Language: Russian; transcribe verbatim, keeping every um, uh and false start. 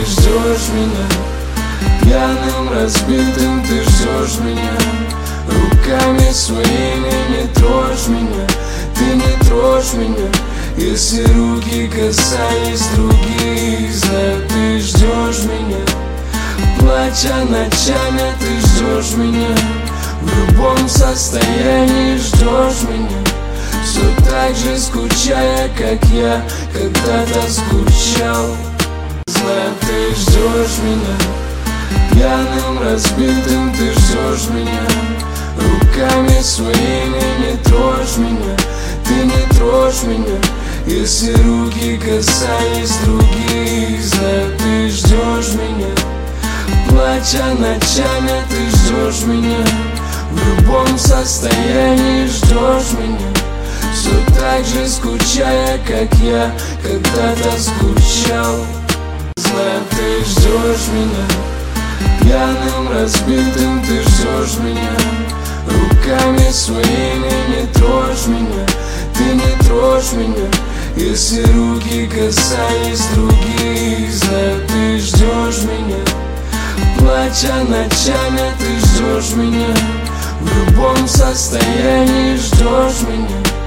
ждешь меня. Пьяным, разбитым ты ждешь меня. Руками своими не трожь меня. Ты не трожь меня. Если руки касались других, знаю, ты ждешь меня. Плача ночами ты ждешь меня. В любом состоянии ждешь меня. Все так же скучая, как я когда-то скучал. Знаю, ты ждешь меня. Пьяным, разбитым ты ждешь меня. Руками своими не трожь меня. Ты не трожь меня. Если руки касались других, знаю, ты ждешь меня. Плача ночами ты ждешь меня. В любом состоянии ждешь меня. Все так же скучая, как я когда-то скучал. Знаю, ты ждешь меня. Пьяным, разбитым ты ждешь меня. Руками своими не трожь меня. Ты не трожь меня. Если руки касались других, знаю, ты ждешь меня. Плача ночами ты ждешь меня. В любом состоянии ждешь меня.